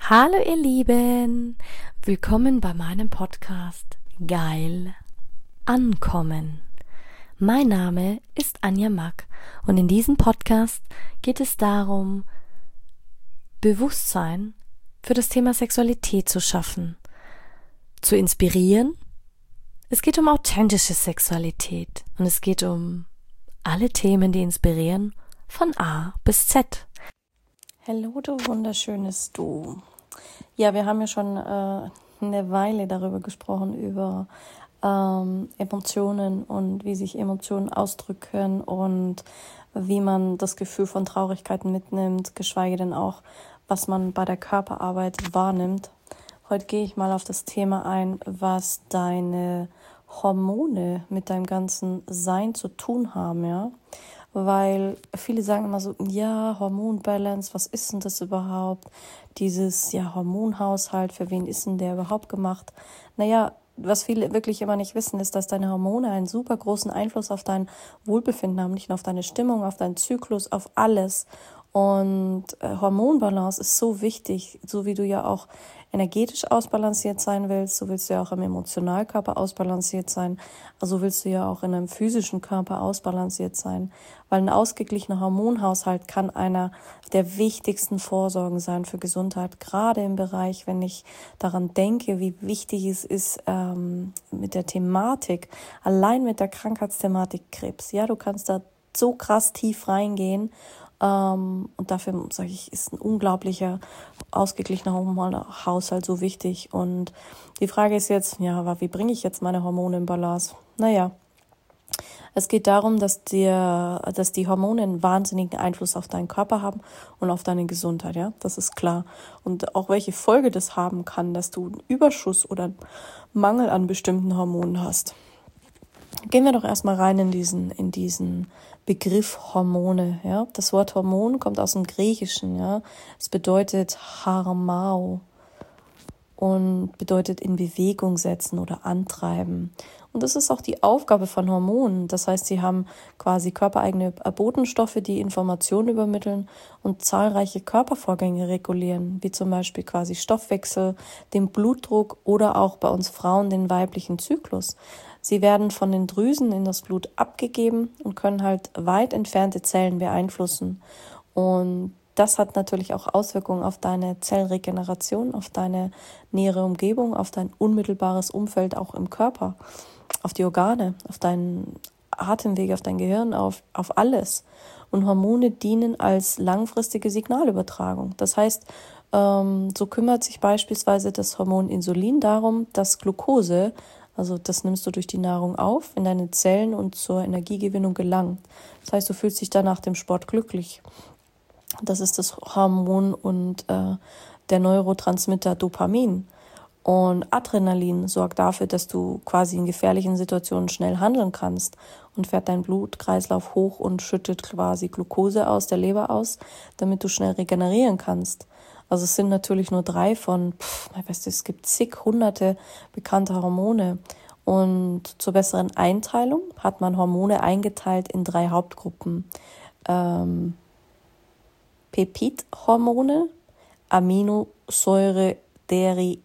Hallo ihr Lieben, willkommen bei meinem Podcast Geil Ankommen. Mein Name ist Anja Mack und in diesem Podcast geht es darum, Bewusstsein für das Thema Sexualität zu schaffen, zu inspirieren. Es geht um authentische Sexualität und es geht um alle Themen, die inspirieren, von A bis Z. Hallo, du wunderschönes Du. Ja, wir haben ja schon eine Weile darüber gesprochen, über Emotionen und wie sich Emotionen ausdrücken und wie man das Gefühl von Traurigkeit mitnimmt, geschweige denn auch, was man bei der Körperarbeit wahrnimmt. Heute gehe ich mal auf das Thema ein, was deine Hormone mit deinem ganzen Sein zu tun haben, ja. Weil viele sagen immer so, ja, Hormonbalance, was ist denn das überhaupt? Dieses, ja, Hormonhaushalt, für wen ist denn der überhaupt gemacht? Naja, was viele wirklich immer nicht wissen, ist, dass deine Hormone einen super großen Einfluss auf dein Wohlbefinden haben, nicht nur auf deine Stimmung, auf deinen Zyklus, auf alles. Und Hormonbalance ist so wichtig, so wie du ja auch energetisch ausbalanciert sein willst, so willst du ja auch im Emotionalkörper ausbalanciert sein, also willst du ja auch in einem physischen Körper ausbalanciert sein, weil ein ausgeglichener Hormonhaushalt kann einer der wichtigsten Vorsorgen sein für Gesundheit, gerade im Bereich, wenn ich daran denke, wie wichtig es ist mit der Thematik, allein mit der Krankheitsthematik Krebs, ja, du kannst da so krass tief reingehen. Und dafür, sage ich, ist ein unglaublicher, ausgeglichener Hormonhaushalt so wichtig. Und die Frage ist jetzt, ja, aber wie bringe ich jetzt meine Hormone in Balance? Naja, es geht darum, dass die Hormone einen wahnsinnigen Einfluss auf deinen Körper haben und auf deine Gesundheit, ja, das ist klar. Und auch welche Folge das haben kann, dass du einen Überschuss oder einen Mangel an bestimmten Hormonen hast. Gehen wir doch erstmal rein in diesen Begriff Hormone, ja. Das Wort Hormon kommt aus dem Griechischen, ja. Es bedeutet Harmao und bedeutet in Bewegung setzen oder antreiben. Und das ist auch die Aufgabe von Hormonen. Das heißt, sie haben quasi körpereigene Botenstoffe, die Informationen übermitteln und zahlreiche Körpervorgänge regulieren, wie zum Beispiel quasi Stoffwechsel, den Blutdruck oder auch bei uns Frauen den weiblichen Zyklus. Sie werden von den Drüsen in das Blut abgegeben und können halt weit entfernte Zellen beeinflussen. Und das hat natürlich auch Auswirkungen auf deine Zellregeneration, auf deine nähere Umgebung, auf dein unmittelbares Umfeld auch im Körper, auf die Organe, auf deinen Atemweg, auf dein Gehirn, auf alles. Und Hormone dienen als langfristige Signalübertragung. Das heißt, so kümmert sich beispielsweise das Hormon Insulin darum, dass Glucose, also das nimmst du durch die Nahrung auf, in deine Zellen und zur Energiegewinnung gelangt. Das heißt, du fühlst dich dann nach dem Sport glücklich. Das ist das Hormon und der Neurotransmitter Dopamin. Und Adrenalin sorgt dafür, dass du quasi in gefährlichen Situationen schnell handeln kannst und fährt dein Blutkreislauf hoch und schüttet quasi Glucose aus der Leber aus, damit du schnell regenerieren kannst. Also es sind natürlich nur 3 von, es gibt zig hunderte bekannte Hormone. Und zur besseren Einteilung hat man Hormone eingeteilt in 3 Hauptgruppen. Peptidhormone, Aminosäurederivate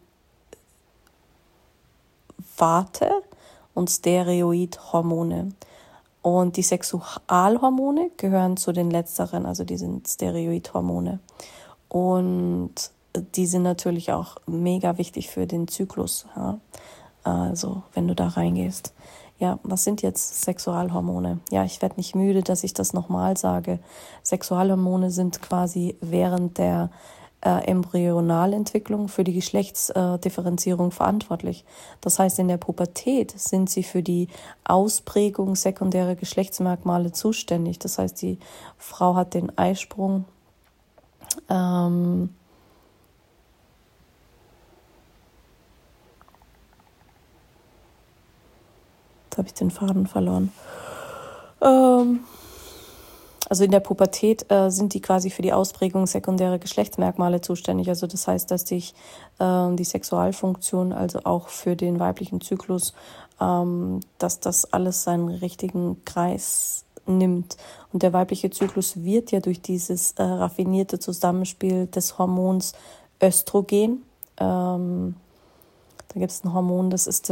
und Steroidhormone. Und die Sexualhormone gehören zu den letzteren, also die sind Steroidhormone. Und die sind natürlich auch mega wichtig für den Zyklus. Ja? Also wenn du da reingehst. Ja, was sind jetzt Sexualhormone? Ja, ich werde nicht müde, dass ich das nochmal sage. Sexualhormone sind quasi während der Embryonalentwicklung für die Geschlechtsdifferenzierung verantwortlich. Das heißt, in der Pubertät sind sie für die Ausprägung sekundärer Geschlechtsmerkmale zuständig. Das heißt, die Frau hat den Eisprung, Jetzt habe ich den Faden verloren. Also in der Pubertät sind die quasi für die Ausprägung sekundärer Geschlechtsmerkmale zuständig. Also das heißt, dass sich die Sexualfunktion, also auch für den weiblichen Zyklus, dass das alles seinen richtigen Kreis nimmt. Und der weibliche Zyklus wird ja durch dieses raffinierte Zusammenspiel des Hormons Östrogen. Da gibt es ein Hormon, das ist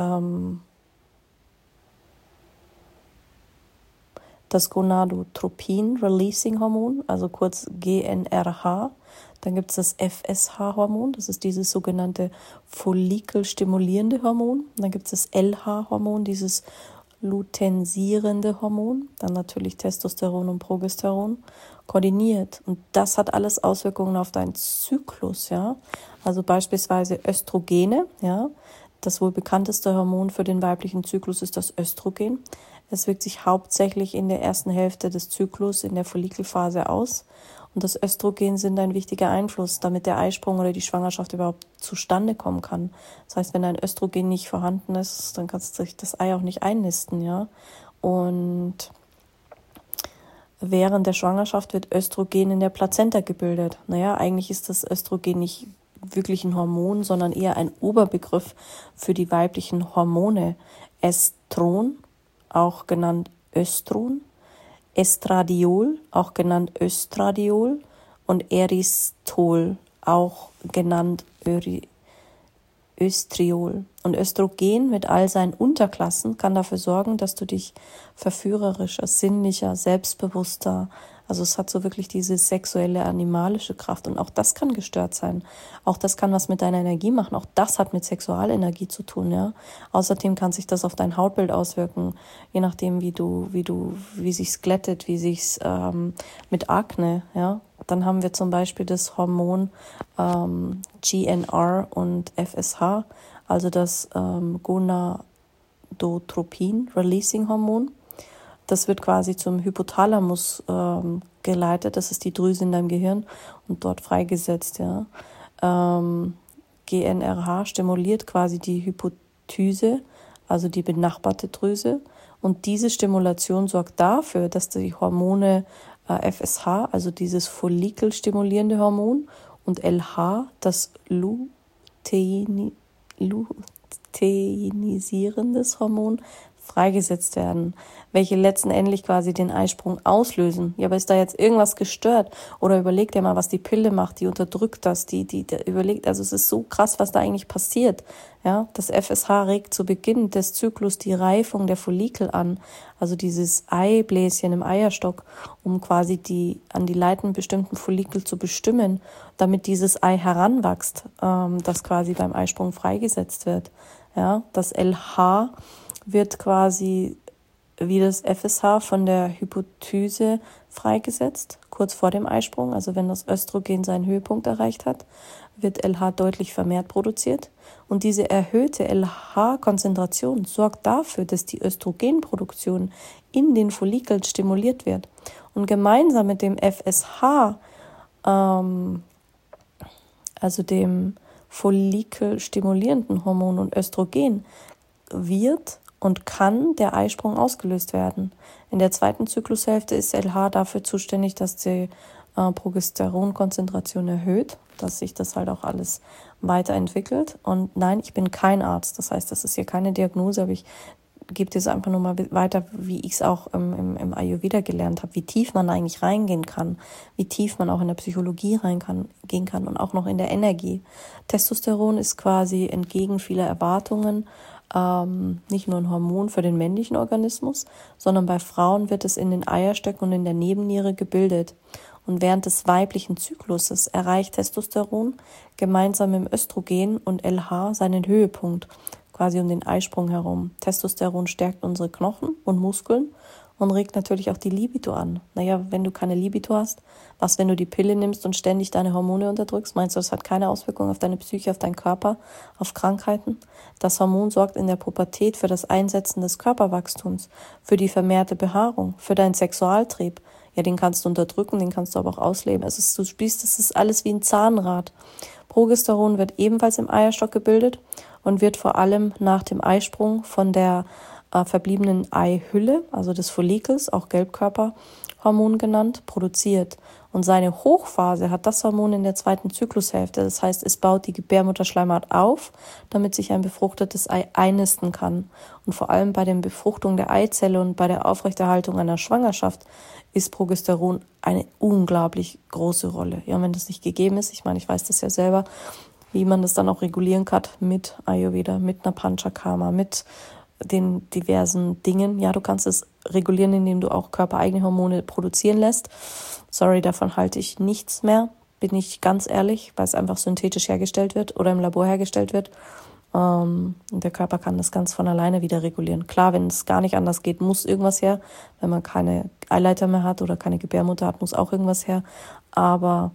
das Gonadotropin-Releasing-Hormon, also kurz GnRH. Dann gibt es das FSH-Hormon, das ist dieses sogenannte follikelstimulierende Hormon. Dann gibt es das LH-Hormon, dieses luteinisierende Hormon. Dann natürlich Testosteron und Progesteron koordiniert. Und das hat alles Auswirkungen auf deinen Zyklus, ja. Also beispielsweise Östrogene, ja. Das wohl bekannteste Hormon für den weiblichen Zyklus ist das Östrogen. Es wirkt sich hauptsächlich in der ersten Hälfte des Zyklus, in der Follikelphase aus. Und das Östrogen sind ein wichtiger Einfluss, damit der Eisprung oder die Schwangerschaft überhaupt zustande kommen kann. Das heißt, wenn ein Östrogen nicht vorhanden ist, dann kannst du sich das Ei auch nicht einnisten, ja. Und während der Schwangerschaft wird Östrogen in der Plazenta gebildet. Naja, eigentlich ist das Östrogen nicht wirklich ein Hormon, sondern eher ein Oberbegriff für die weiblichen Hormone. Estron, auch genannt Östron, Estradiol, auch genannt Östradiol und Erythritol, auch genannt Östriol. Und Östrogen mit all seinen Unterklassen kann dafür sorgen, dass du dich verführerischer, sinnlicher, selbstbewusster, also es hat so wirklich diese sexuelle, animalische Kraft und auch das kann gestört sein. Auch das kann was mit deiner Energie machen. Auch das hat mit Sexualenergie zu tun, ja. Außerdem kann sich das auf dein Hautbild auswirken, je nachdem wie sich's glättet, wie sich's mit Akne, ja. Dann haben wir zum Beispiel das Hormon GnR und FSH, also das Gonadotropin-Releasing-Hormon. Das wird quasi zum Hypothalamus geleitet, das ist die Drüse in deinem Gehirn und dort freigesetzt, ja. GnRH stimuliert quasi die Hypophyse, also die benachbarte Drüse. Und diese Stimulation sorgt dafür, dass die Hormone FSH, also dieses follikelstimulierende Hormon, und LH, das luteinisierendes Hormon, freigesetzt werden, welche letztendlich quasi den Eisprung auslösen. Ja, aber ist da jetzt irgendwas gestört? Oder überleg dir mal, was die Pille macht, die unterdrückt das, die überlegt, also es ist so krass, was da eigentlich passiert. Ja, das FSH regt zu Beginn des Zyklus die Reifung der Follikel an, also dieses Eibläschen im Eierstock, um quasi die an die Leiten bestimmten Follikel zu bestimmen, damit dieses Ei heranwächst, das quasi beim Eisprung freigesetzt wird. Ja, das LH wird quasi wie das FSH von der Hypophyse freigesetzt, kurz vor dem Eisprung. Also wenn das Östrogen seinen Höhepunkt erreicht hat, wird LH deutlich vermehrt produziert. Und diese erhöhte LH-Konzentration sorgt dafür, dass die Östrogenproduktion in den Follikeln stimuliert wird. Und gemeinsam mit dem FSH, also dem follikelstimulierenden Hormon und Östrogen, wird und kann der Eisprung ausgelöst werden. In der zweiten Zyklushälfte ist LH dafür zuständig, dass die Progesteronkonzentration erhöht, dass sich das halt auch alles weiterentwickelt. Und nein, ich bin kein Arzt, das heißt, das ist hier keine Diagnose, aber ich gebe dir es einfach nur mal weiter, wie ich es auch im Ayurveda gelernt habe, wie tief man eigentlich reingehen kann, wie tief man auch in der Psychologie gehen kann und auch noch in der Energie. Testosteron ist quasi entgegen vieler Erwartungen nicht nur ein Hormon für den männlichen Organismus, sondern bei Frauen wird es in den Eierstöcken und in der Nebenniere gebildet. Und während des weiblichen Zykluses erreicht Testosteron gemeinsam mit Östrogen und LH seinen Höhepunkt, quasi um den Eisprung herum. Testosteron stärkt unsere Knochen und Muskeln und regt natürlich auch die Libido an. Naja, wenn du keine Libido hast, was, wenn du die Pille nimmst und ständig deine Hormone unterdrückst? Meinst du, das hat keine Auswirkung auf deine Psyche, auf deinen Körper, auf Krankheiten? Das Hormon sorgt in der Pubertät für das Einsetzen des Körperwachstums, für die vermehrte Behaarung, für deinen Sexualtrieb. Ja, den kannst du unterdrücken, den kannst du aber auch ausleben. Du spielst, das ist alles wie ein Zahnrad. Progesteron wird ebenfalls im Eierstock gebildet und wird vor allem nach dem Eisprung von der verbliebenen Eihülle, also des Follikels, auch Gelbkörperhormon genannt, produziert. Und seine Hochphase hat das Hormon in der 2. Zyklushälfte. Das heißt, es baut die Gebärmutterschleimhaut auf, damit sich ein befruchtetes Ei einnisten kann. Und vor allem bei der Befruchtung der Eizelle und bei der Aufrechterhaltung einer Schwangerschaft ist Progesteron eine unglaublich große Rolle. Ja, wenn das nicht gegeben ist, ich meine, ich weiß das ja selber, wie man das dann auch regulieren kann mit Ayurveda, mit einer Panchakarma, mit den diversen Dingen. Ja, du kannst es regulieren, indem du auch körpereigene Hormone produzieren lässt. Sorry, davon halte ich nichts mehr, bin ich ganz ehrlich, weil es einfach synthetisch hergestellt wird oder im Labor hergestellt wird. Und der Körper kann das ganz von alleine wieder regulieren. Klar, wenn es gar nicht anders geht, muss irgendwas her. Wenn man keine Eileiter mehr hat oder keine Gebärmutter hat, muss auch irgendwas her. Aber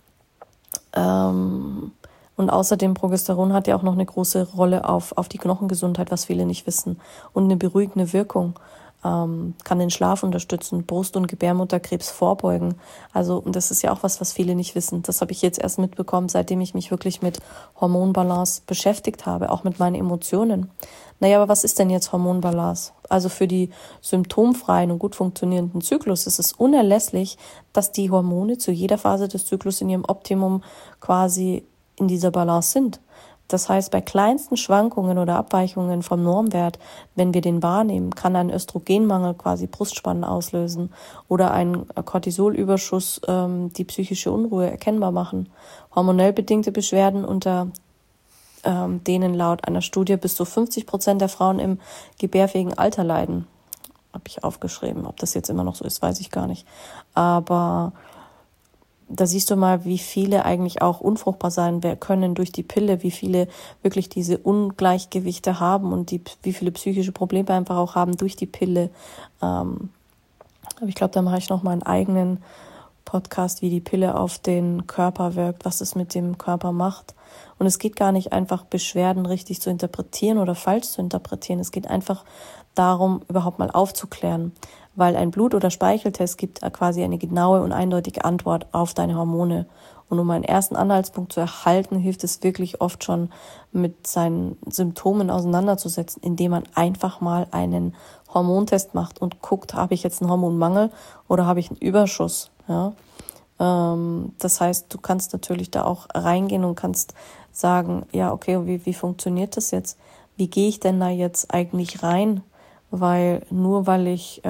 und außerdem, Progesteron hat ja auch noch eine große Rolle auf die Knochengesundheit, was viele nicht wissen. Und eine beruhigende Wirkung, kann den Schlaf unterstützen, Brust- und Gebärmutterkrebs vorbeugen. Also, und das ist ja auch was viele nicht wissen. Das habe ich jetzt erst mitbekommen, seitdem ich mich wirklich mit Hormonbalance beschäftigt habe, auch mit meinen Emotionen. Naja, aber was ist denn jetzt Hormonbalance? Also für die symptomfreien und gut funktionierenden Zyklus ist es unerlässlich, dass die Hormone zu jeder Phase des Zyklus in ihrem Optimum quasi in dieser Balance sind. Das heißt, bei kleinsten Schwankungen oder Abweichungen vom Normwert, wenn wir den wahrnehmen, kann ein Östrogenmangel quasi Brustspannen auslösen oder ein Cortisolüberschuss die psychische Unruhe erkennbar machen. Hormonell bedingte Beschwerden, unter denen laut einer Studie bis zu 50% der Frauen im gebärfähigen Alter leiden. Habe ich aufgeschrieben. Ob das jetzt immer noch so ist, weiß ich gar nicht. Aber da siehst du mal, wie viele eigentlich auch unfruchtbar sein können durch die Pille, wie viele wirklich diese Ungleichgewichte haben und wie viele psychische Probleme einfach auch haben durch die Pille. Aber ich glaube, da mache ich noch mal einen eigenen Podcast, wie die Pille auf den Körper wirkt, was es mit dem Körper macht. Und es geht gar nicht einfach, Beschwerden richtig zu interpretieren oder falsch zu interpretieren. Es geht einfach darum, überhaupt mal aufzuklären. Weil ein Blut- oder Speicheltest gibt quasi eine genaue und eindeutige Antwort auf deine Hormone. Und um einen ersten Anhaltspunkt zu erhalten, hilft es wirklich oft schon, mit seinen Symptomen auseinanderzusetzen, indem man einfach mal einen Hormontest macht und guckt, habe ich jetzt einen Hormonmangel oder habe ich einen Überschuss. Ja? Das heißt, du kannst natürlich da auch reingehen und kannst sagen, ja, okay, wie funktioniert das jetzt? Wie gehe ich denn da jetzt eigentlich rein? Weil nur weil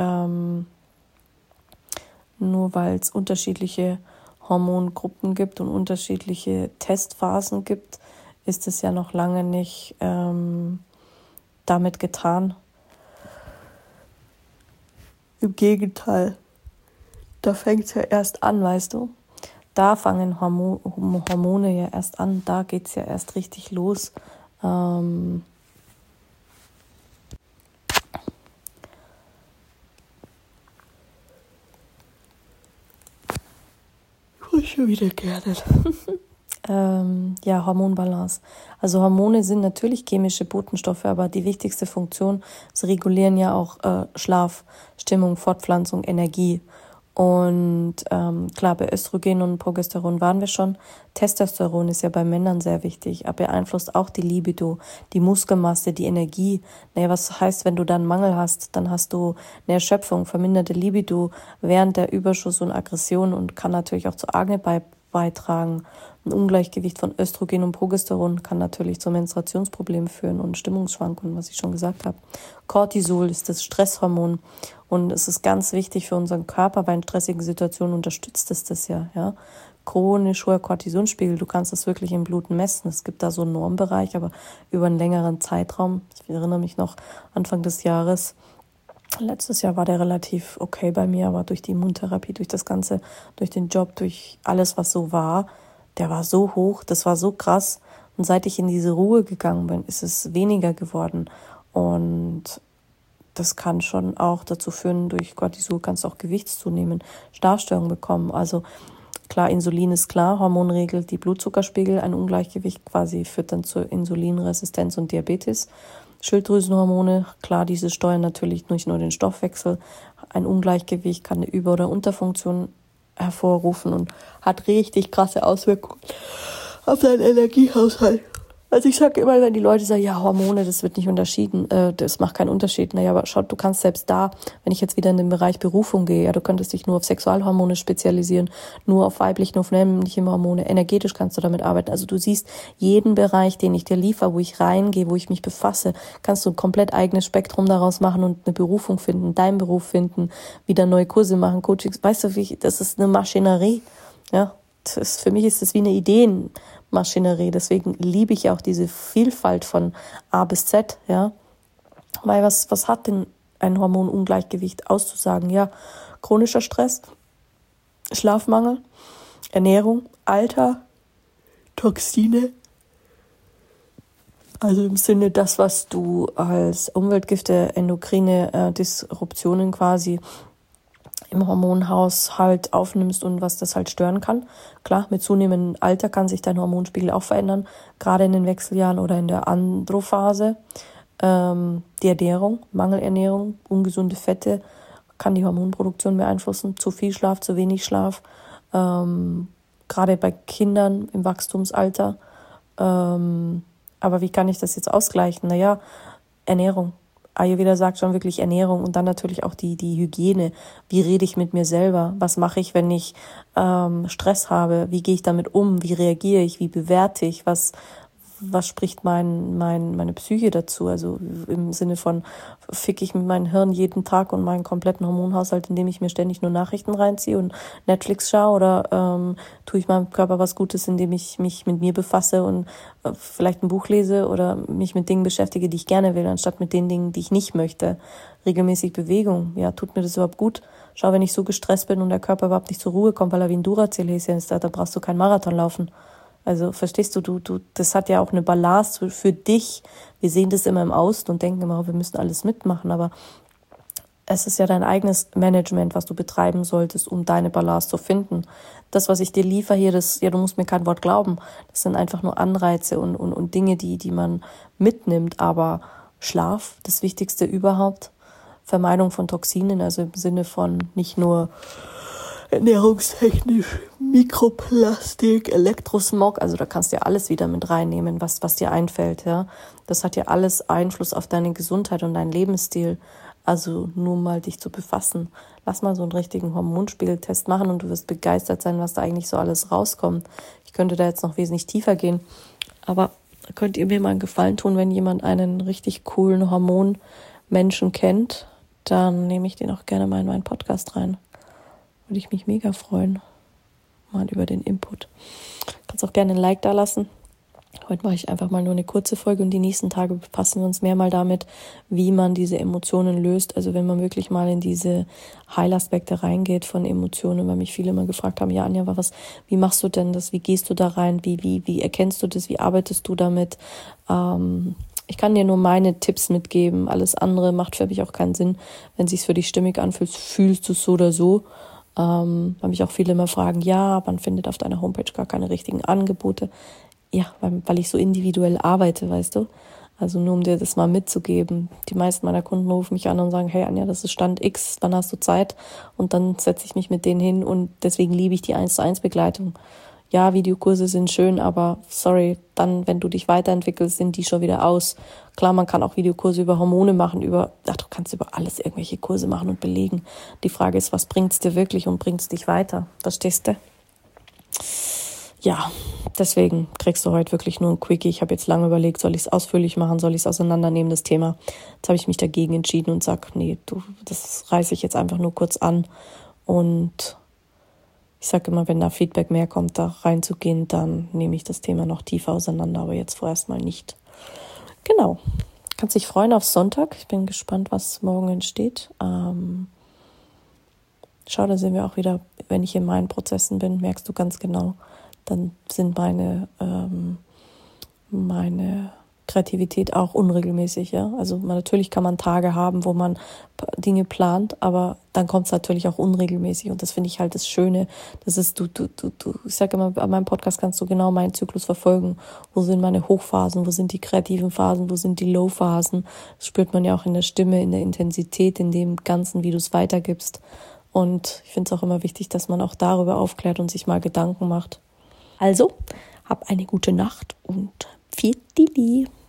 es unterschiedliche Hormongruppen gibt und unterschiedliche Testphasen gibt, ist es ja noch lange nicht damit getan. Im Gegenteil, da fängt es ja erst an, weißt du? Da fangen Hormone ja erst an, da geht es ja erst richtig los. Schon wieder gerne. Hormonbalance. Also Hormone sind natürlich chemische Botenstoffe, aber die wichtigste Funktion, sie regulieren ja auch Schlaf, Stimmung, Fortpflanzung, Energie. Und klar, bei Östrogen und Progesteron waren wir schon. Testosteron ist ja bei Männern sehr wichtig, aber beeinflusst auch die Libido, die Muskelmasse, die Energie. Naja, was heißt, wenn du dann Mangel hast, dann hast du eine Erschöpfung, verminderte Libido während der Überschuss und Aggression und kann natürlich auch zu Akne beitragen. Ein Ungleichgewicht von Östrogen und Progesteron kann natürlich zu Menstruationsproblemen führen und Stimmungsschwankungen, was ich schon gesagt habe. Cortisol ist das Stresshormon und es ist ganz wichtig für unseren Körper, weil in stressigen Situationen unterstützt es das ja. Chronisch hoher Cortisonspiegel, du kannst das wirklich im Blut messen. Es gibt da so einen Normbereich, aber über einen längeren Zeitraum. Ich erinnere mich noch, Anfang des Jahres, letztes Jahr war der relativ okay bei mir, aber durch die Immuntherapie, durch das Ganze, durch den Job, durch alles, was so war, der war so hoch, das war so krass. Und seit ich in diese Ruhe gegangen bin, ist es weniger geworden. Und das kann schon auch dazu führen, durch Cortisol kannst du auch Gewichtszunehmen, Schlafstörungen bekommen. Also klar, Insulin ist klar, Hormon regelt die Blutzuckerspiegel, ein Ungleichgewicht quasi führt dann zur Insulinresistenz und Diabetes. Schilddrüsenhormone, klar, diese steuern natürlich nicht nur den Stoffwechsel. Ein Ungleichgewicht kann eine Über- oder Unterfunktion hervorrufen und hat richtig krasse Auswirkungen auf deinen Energiehaushalt. Also ich sage immer, wenn die Leute sagen, ja, Hormone, das wird nicht unterschieden, das macht keinen Unterschied. Naja, aber schau, du kannst selbst da, wenn ich jetzt wieder in den Bereich Berufung gehe, ja, du könntest dich nur auf Sexualhormone spezialisieren, nur auf weibliche, nur auf männliche Hormone, energetisch kannst du damit arbeiten. Also du siehst, jeden Bereich, den ich dir liefere, wo ich reingehe, wo ich mich befasse, kannst du ein komplett eigenes Spektrum daraus machen und eine Berufung finden, deinen Beruf finden, wieder neue Kurse machen, Coachings. Weißt du, das ist eine Maschinerie, ja. Für mich ist das wie eine Ideenmaschinerie. Deswegen liebe ich auch diese Vielfalt von A bis Z, ja. Weil was hat denn ein Hormonungleichgewicht auszusagen? Ja, chronischer Stress, Schlafmangel, Ernährung, Alter, Toxine. Also im Sinne das, was du als Umweltgifte, endokrine Disruptionen quasi im Hormonhaushalt aufnimmst und was das halt stören kann. Klar, mit zunehmendem Alter kann sich dein Hormonspiegel auch verändern, gerade in den Wechseljahren oder in der Androphase. Die Ernährung, Mangelernährung, ungesunde Fette kann die Hormonproduktion beeinflussen. Zu viel Schlaf, zu wenig Schlaf, gerade bei Kindern im Wachstumsalter. Aber wie kann ich das jetzt ausgleichen? Naja, Ernährung. Ayurveda sagt schon wirklich Ernährung und dann natürlich auch die Hygiene. Wie rede ich mit mir selber? Was mache ich, wenn ich Stress habe? Wie gehe ich damit um? Wie reagiere ich? Wie bewerte ich? Was spricht meine Psyche dazu? Also im Sinne von, fick ich mit meinem Hirn jeden Tag und meinen kompletten Hormonhaushalt, indem ich mir ständig nur Nachrichten reinziehe und Netflix schaue? Oder tue ich meinem Körper was Gutes, indem ich mich mit mir befasse und vielleicht ein Buch lese oder mich mit Dingen beschäftige, die ich gerne will, anstatt mit den Dingen, die ich nicht möchte? Regelmäßig Bewegung, ja, tut mir das überhaupt gut? Schau, wenn ich so gestresst bin und der Körper überhaupt nicht zur Ruhe kommt, weil er wie ein Duracell-Häschen ist, da brauchst du keinen Marathon laufen. Also verstehst du, das hat ja auch eine Ballast für dich. Wir sehen das immer im Außen und denken immer, wir müssen alles mitmachen, aber es ist ja dein eigenes Management, was du betreiben solltest, um deine Ballast zu finden. Das, was ich dir liefere hier, du musst mir kein Wort glauben. Das sind einfach nur Anreize und Dinge, die man mitnimmt. Aber Schlaf, das Wichtigste überhaupt. Vermeidung von Toxinen, also im Sinne von nicht nur ernährungstechnisch, Mikroplastik, Elektrosmog, also da kannst du ja alles wieder mit reinnehmen, was dir einfällt, ja. Das hat ja alles Einfluss auf deine Gesundheit und deinen Lebensstil. Also nur mal dich zu befassen. Lass mal so einen richtigen Hormonspiegeltest machen und du wirst begeistert sein, was da eigentlich so alles rauskommt. Ich könnte da jetzt noch wesentlich tiefer gehen, aber könnt ihr mir mal einen Gefallen tun, wenn jemand einen richtig coolen Hormonmenschen kennt, dann nehme ich den auch gerne mal in meinen Podcast rein. Würde ich mich mega freuen, mal über den Input. Kannst auch gerne ein Like da lassen. Heute mache ich einfach mal nur eine kurze Folge und die nächsten Tage befassen wir uns mehr mal damit, wie man diese Emotionen löst. Also wenn man wirklich mal in diese Heilaspekte reingeht von Emotionen, weil mich viele immer gefragt haben, ja Anja, wie machst du denn das? Wie gehst du da rein? Wie erkennst du das? Wie arbeitest du damit? Ich kann dir nur meine Tipps mitgeben. Alles andere macht für mich auch keinen Sinn. Wenn es sich für dich stimmig anfühlt, fühlst du es so oder so. Weil mich auch viele immer fragen, ja, man findet auf deiner Homepage gar keine richtigen Angebote. Ja, weil ich so individuell arbeite, weißt du. Also nur um dir das mal mitzugeben. Die meisten meiner Kunden rufen mich an und sagen, hey Anja, das ist Stand X, wann hast du Zeit? Und dann setze ich mich mit denen hin und deswegen liebe ich die 1:1 Begleitung. Ja, Videokurse sind schön, aber sorry, dann, wenn du dich weiterentwickelst, sind die schon wieder aus. Klar, man kann auch Videokurse über Hormone machen, du kannst über alles irgendwelche Kurse machen und belegen. Die Frage ist, was bringt's dir wirklich und bringt's dich weiter? Verstehst du? Ja, deswegen kriegst du heute wirklich nur ein Quickie. Ich habe jetzt lange überlegt, soll ich es ausführlich machen, soll ich es auseinandernehmen, das Thema. Jetzt habe ich mich dagegen entschieden und sage, nee, das reiße ich jetzt einfach nur kurz an. Und ich sage immer, wenn da Feedback mehr kommt, da reinzugehen, dann nehme ich das Thema noch tiefer auseinander, aber jetzt vorerst mal nicht. Genau, kannst dich freuen auf Sonntag. Ich bin gespannt, was morgen entsteht. Schau, da sind wir auch wieder, wenn ich in meinen Prozessen bin, merkst du ganz genau, dann sind meine Kreativität auch unregelmäßig, ja. Also natürlich kann man Tage haben, wo man Dinge plant, aber dann kommt es natürlich auch unregelmäßig und das finde ich halt das Schöne. Das ist ich sage immer, an meinem Podcast kannst du genau meinen Zyklus verfolgen. Wo sind meine Hochphasen, wo sind die kreativen Phasen, wo sind die Low-Phasen? Das spürt man ja auch in der Stimme, in der Intensität, in dem Ganzen, wie du es weitergibst. Und ich finde es auch immer wichtig, dass man auch darüber aufklärt und sich mal Gedanken macht. Also, Hab eine gute Nacht und Pfiat Dili.